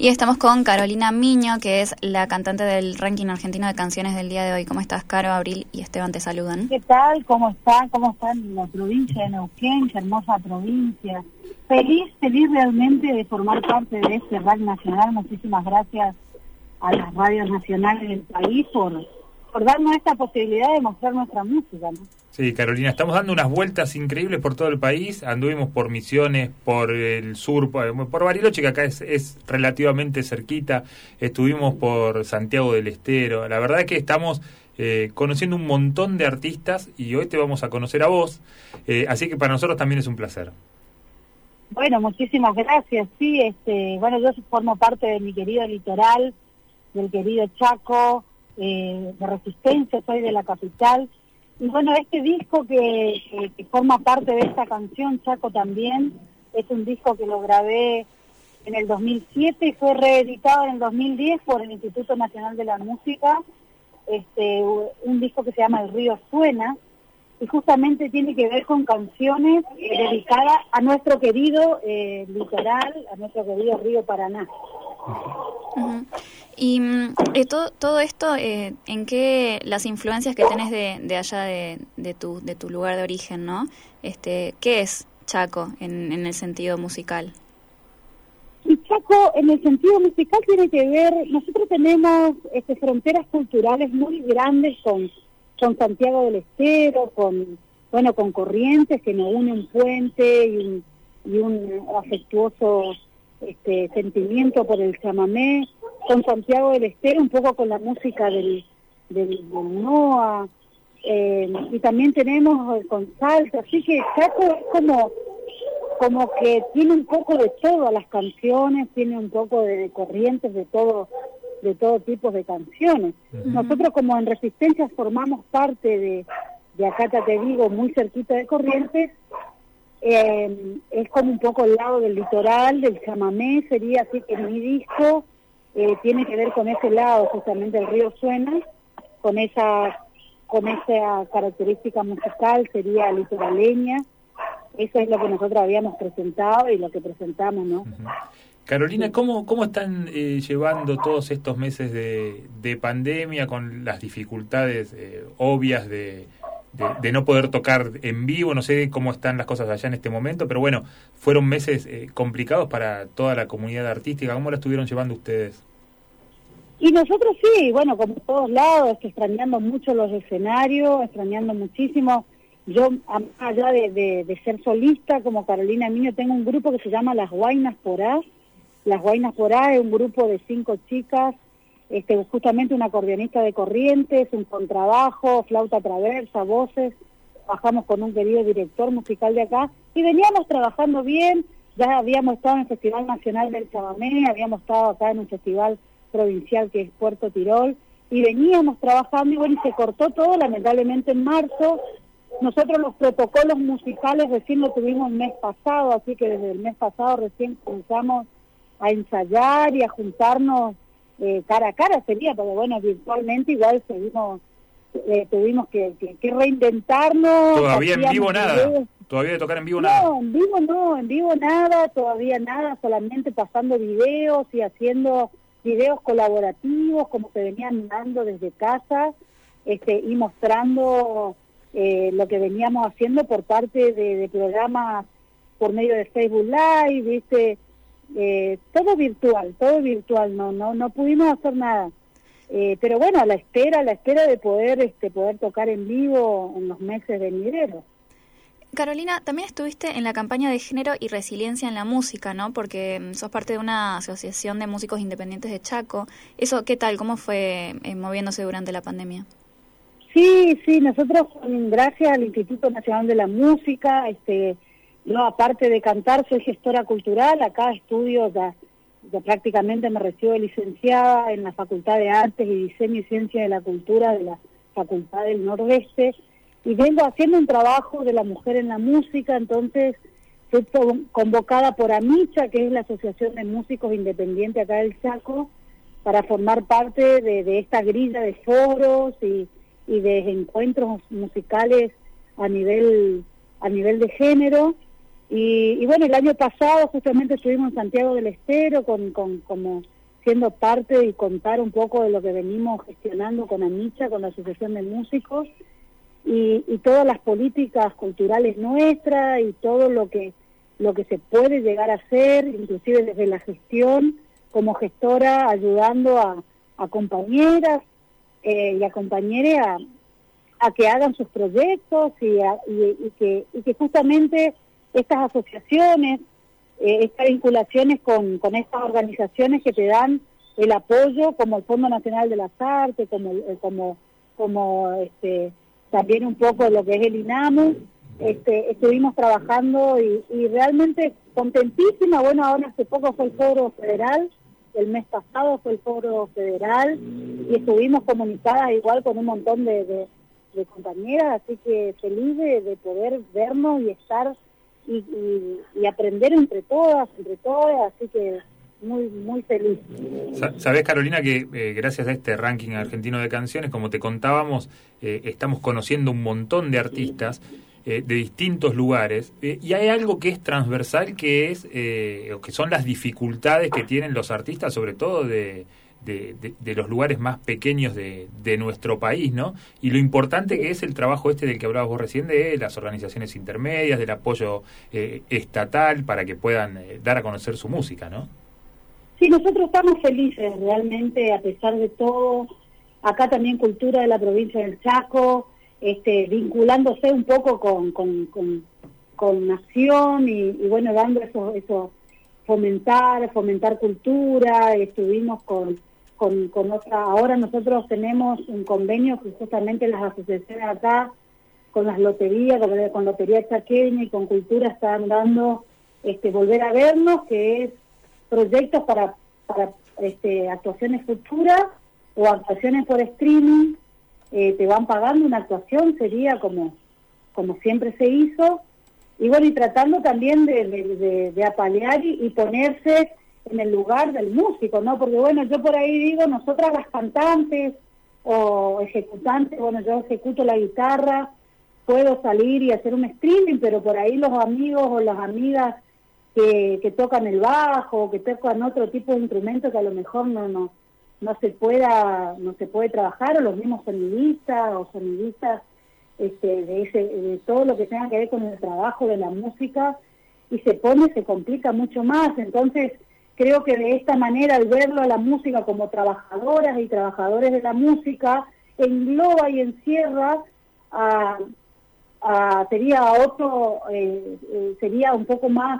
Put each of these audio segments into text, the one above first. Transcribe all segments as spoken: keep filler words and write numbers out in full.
Y estamos con Carolina Miño, que es la cantante del ranking argentino de canciones del día de hoy. ¿Cómo estás, Caro? Abril y Esteban te saludan. ¿Qué tal? ¿Cómo están? ¿Cómo están la provincia de Neuquén? Qué hermosa provincia. Feliz, feliz realmente de formar parte de este ranking nacional. Muchísimas gracias a las radios nacionales del país por, por darnos esta posibilidad de mostrar nuestra música, ¿no? Sí, Carolina, estamos dando unas vueltas increíbles por todo el país. Anduvimos por Misiones, por el sur, por, por Bariloche, que acá es, es relativamente cerquita. Estuvimos por Santiago del Estero. La verdad es que estamos eh, conociendo un montón de artistas y hoy te vamos a conocer a vos. Eh, así que para nosotros también es un placer. Bueno, muchísimas gracias. Sí, este, bueno, yo formo parte de mi querido litoral, del querido Chaco, eh, de Resistencia, soy de la capital. Y bueno, este disco que, que, que forma parte de esta canción, Chaco también, es un disco que lo grabé en el dos mil siete y fue reeditado en el dos mil diez por el Instituto Nacional de la Música, este, un disco que se llama El Río Suena, y justamente tiene que ver con canciones eh, dedicadas a nuestro querido eh, litoral, a nuestro querido río Paraná. Uh-huh. Y eh, todo, todo esto, eh, ¿en qué las influencias que tenés de, de allá de, de tu de tu lugar de origen, ¿no? Este, ¿qué es Chaco en, en el sentido musical? Y Chaco, en el sentido musical, tiene que ver, nosotros tenemos este, fronteras culturales muy grandes con, con Santiago del Estero, con bueno con Corrientes, que nos une un puente y un, y un afectuoso este sentimiento por el chamamé, con Santiago del Estero, un poco con la música del, del, del Noa, eh, y también tenemos eh, con salsa, así que Chaco es como, como que tiene un poco de todas las canciones, tiene un poco de, de corrientes de todo, de todo tipo de canciones. Uh-huh. Nosotros como en Resistencia formamos parte de, de acá te digo, muy cerquita de Corrientes. Eh, es como un poco el lado del litoral, del chamamé, sería así que mi disco eh, tiene que ver con ese lado, justamente el río Suena, con esa con esa característica musical, sería litoraleña. Eso es lo que nosotros habíamos presentado y lo que presentamos, ¿no? Uh-huh. Carolina, ¿cómo, cómo están eh, llevando todos estos meses de, de pandemia con las dificultades eh, obvias de... De, de no poder tocar en vivo? No sé cómo están las cosas allá en este momento, pero bueno, fueron meses eh, complicados para toda la comunidad artística. ¿Cómo la estuvieron llevando ustedes? Y nosotros sí, bueno, como todos lados, extrañando mucho los escenarios, extrañando muchísimo. Yo, allá de, de, de ser solista, como Carolina Miño, tengo un grupo que se llama Las Guainas Porá. Las Guainas Porá es un grupo de cinco chicas, Este, justamente un acordeonista de Corrientes, un contrabajo, flauta traversa, voces. Trabajamos con un querido director musical de acá y veníamos trabajando bien. Ya habíamos estado en el Festival Nacional del Chamamé, habíamos estado acá en un festival provincial que es Puerto Tirol y veníamos trabajando y bueno, y se cortó todo lamentablemente en marzo. Nosotros los protocolos musicales recién lo tuvimos el mes pasado, así que desde el mes pasado recién comenzamos a ensayar y a juntarnos Eh, cara a cara sería, porque bueno, virtualmente igual seguimos, eh, tuvimos que, que, que reinventarnos. Todavía en vivo nada, videos. Todavía de tocar en vivo no, nada. No, en vivo no, en vivo nada, todavía nada, solamente pasando videos y haciendo videos colaborativos como se venían dando desde casa, este, y mostrando eh, lo que veníamos haciendo por parte de, de programas por medio de Facebook Live, ¿viste? Eh, todo virtual, todo virtual, no no no pudimos hacer nada, eh, pero bueno, a la espera, a la espera de poder este poder tocar en vivo en los meses de enero. Carolina, también estuviste en la campaña de género y resiliencia en la música, ¿no? Porque sos parte de una asociación de músicos independientes de Chaco. Eso, ¿qué tal? ¿Cómo fue eh, moviéndose durante la pandemia? Sí, sí, nosotros gracias al Instituto Nacional de la Música, este yo aparte de cantar soy gestora cultural, acá estudio, ya, ya prácticamente me recibo de licenciada en la Facultad de Artes y Diseño y Ciencia de la Cultura de la Facultad del Nordeste, y vengo haciendo un trabajo de la mujer en la música, entonces fui convocada por AMICHA, que es la Asociación de Músicos Independientes acá del Chaco, para formar parte de, de esta grilla de foros y, y de encuentros musicales a nivel, a nivel de género. Y, y bueno, el año pasado justamente estuvimos en Santiago del Estero con, con como siendo parte y contar un poco de lo que venimos gestionando con AMICHA, con la Asociación de Músicos, y, y todas las políticas culturales nuestras y todo lo que lo que se puede llegar a hacer, inclusive desde la gestión, como gestora, ayudando a, a compañeras eh, y a compañeros a, a que hagan sus proyectos y, a, y, y, que, y que justamente estas asociaciones, Eh, estas vinculaciones con, con estas organizaciones que te dan el apoyo, como el Fondo Nacional de las Artes, como eh, como como este también un poco lo que es el INAMU, este, estuvimos trabajando y, y realmente contentísima. Bueno, ahora hace poco fue el Foro Federal, el mes pasado fue el Foro Federal, y estuvimos comunicadas igual con un montón de, de, de compañeras, así que feliz de, de poder vernos y estar Y, y, y aprender entre todas, entre todas, así que muy muy feliz. Sabés, Carolina, que eh, gracias a este ranking argentino de canciones, como te contábamos, eh, estamos conociendo un montón de artistas eh, de distintos lugares, eh, y hay algo que es transversal, que es eh, que son las dificultades que tienen los artistas, sobre todo de De, de, de los lugares más pequeños de, de nuestro país, ¿no? Y lo importante que es el trabajo este del que hablabas vos recién, de las organizaciones intermedias, del apoyo eh, estatal para que puedan eh, dar a conocer su música, ¿no? Sí, nosotros estamos felices realmente, a pesar de todo. Acá también Cultura de la provincia del Chaco, este, vinculándose un poco con, con, con, con Nación y, y bueno, dando eso, eso fomentar, fomentar cultura. Estuvimos con Con, con otra, ahora nosotros tenemos un convenio que justamente las asociaciones acá, con las loterías, con, con Lotería Chaqueña y con Cultura están dando este Volver a Vernos, que es proyectos para, para este, actuaciones futuras o actuaciones por streaming. Eh, te van pagando una actuación, sería como, como siempre se hizo, y bueno, y tratando también de, de, de, de apalear y, y ponerse en el lugar del músico, ¿no? Porque bueno, yo por ahí digo, nosotras las cantantes o ejecutantes, bueno, yo ejecuto la guitarra, puedo salir y hacer un streaming, pero por ahí los amigos o las amigas que, que tocan el bajo, que tocan otro tipo de instrumentos que a lo mejor no no no se pueda no se puede trabajar, o los mismos sonidistas o sonidistas este de ese de todo lo que tenga que ver con el trabajo de la música, y se pone, se complica mucho más. Entonces creo que de esta manera, al verlo a la música como trabajadoras y trabajadores de la música, engloba y encierra a, a sería otro, eh, eh, sería un poco más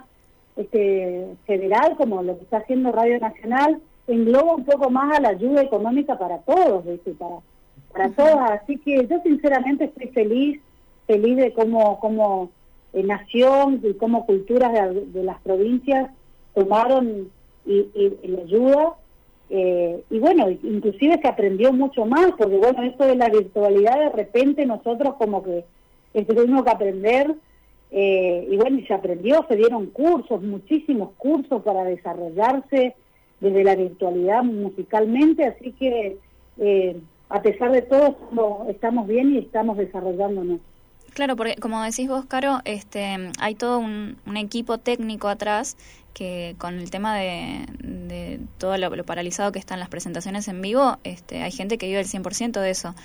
este federal, como lo que está haciendo Radio Nacional, engloba un poco más a la ayuda económica para todos, ¿viste? para para uh-huh. todas. Así que yo sinceramente estoy feliz, feliz de cómo, cómo eh, Nación y cómo Culturas de, de las provincias tomaron Y, y, y la ayuda, eh, y bueno, inclusive se aprendió mucho más, porque bueno, esto de la virtualidad, de repente nosotros como que tuvimos que aprender, eh, y bueno, y se aprendió, se dieron cursos, muchísimos cursos para desarrollarse desde la virtualidad musicalmente, así que eh, a pesar de todo estamos, estamos bien y estamos desarrollándonos. Claro, porque como decís vos, Caro, este, hay todo un, un equipo técnico atrás que con el tema de, de todo lo, lo paralizado que están las presentaciones en vivo, este, hay gente que vive el cien por ciento de eso.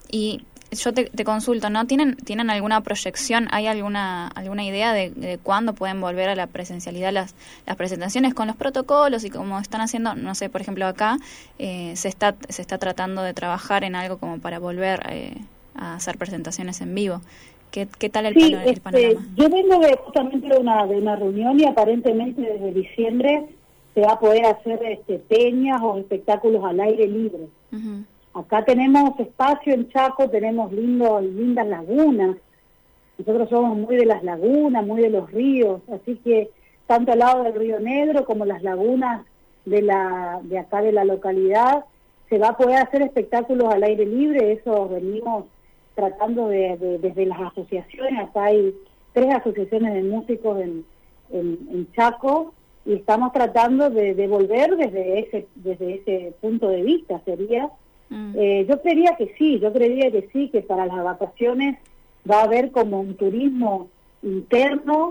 Y yo te, te consulto, ¿no? ¿Tienen tienen alguna proyección, hay alguna alguna idea de, de cuándo pueden volver a la presencialidad las las presentaciones con los protocolos y como están haciendo, no sé, por ejemplo acá eh, se está se está tratando de trabajar en algo como para volver eh, a hacer presentaciones en vivo? ¿Qué, qué tal el, sí, pano, el panorama? Este, yo vengo de, justamente de una, de una reunión, y aparentemente desde diciembre se va a poder hacer este, peñas o espectáculos al aire libre. Uh-huh. Acá tenemos espacio en Chaco, tenemos lindo, lindas lagunas. Nosotros somos muy de las lagunas, muy de los ríos, así que tanto al lado del Río Negro como las lagunas de la de acá de la localidad se va a poder hacer espectáculos al aire libre. Eso venimos tratando de, de desde las asociaciones. Acá hay tres asociaciones de músicos en, en, en Chaco, y estamos tratando de, de volver desde ese desde ese punto de vista. Sería mm. eh, yo creería que sí, yo creería que sí, que para las vacaciones va a haber como un turismo interno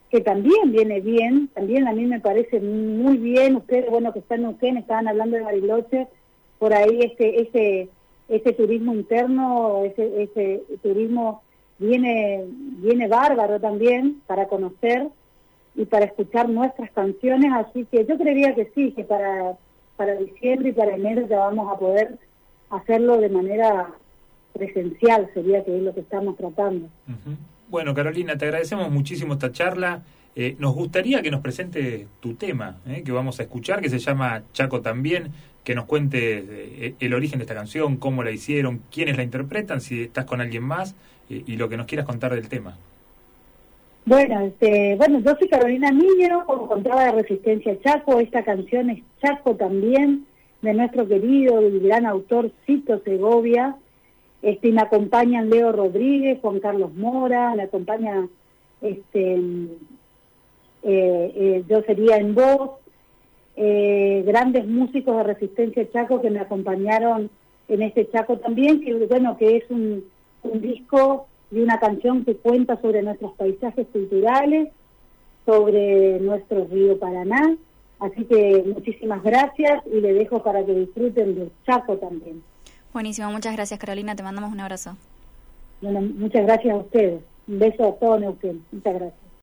que también viene bien, también a mí me parece muy bien. Ustedes, bueno, que están en Neuquén, estaban hablando de Bariloche, por ahí ese ese ese turismo interno, ese ese turismo viene viene bárbaro también para conocer y para escuchar nuestras canciones, así que yo creería que sí, que para para diciembre y para enero ya vamos a poder hacerlo de manera presencial, sería que es lo que estamos tratando. Uh-huh. Bueno, Carolina, te agradecemos muchísimo esta charla. Eh, nos gustaría que nos presente tu tema, eh, que vamos a escuchar, que se llama Chaco también, que nos cuente eh, el origen de esta canción, cómo la hicieron, quiénes la interpretan, si estás con alguien más, eh, y lo que nos quieras contar del tema. Bueno, este, bueno, yo soy Carolina Niño, como contaba de Resistencia Chaco. Esta canción es Chaco también, de nuestro querido y gran autor Cito Segovia. Este, me acompañan Leo Rodríguez, Juan Carlos Mora, me acompaña, este, eh, eh, yo sería en voz, eh, grandes músicos de Resistencia Chaco que me acompañaron en este Chaco también, que bueno, que es un, un disco y una canción que cuenta sobre nuestros paisajes culturales, sobre nuestro río Paraná. Así que muchísimas gracias y le dejo para que disfruten del Chaco también. Buenísimo, muchas gracias, Carolina, te mandamos un abrazo. Bueno, muchas gracias a ustedes. Un beso a todos Neuquén. Muchas gracias.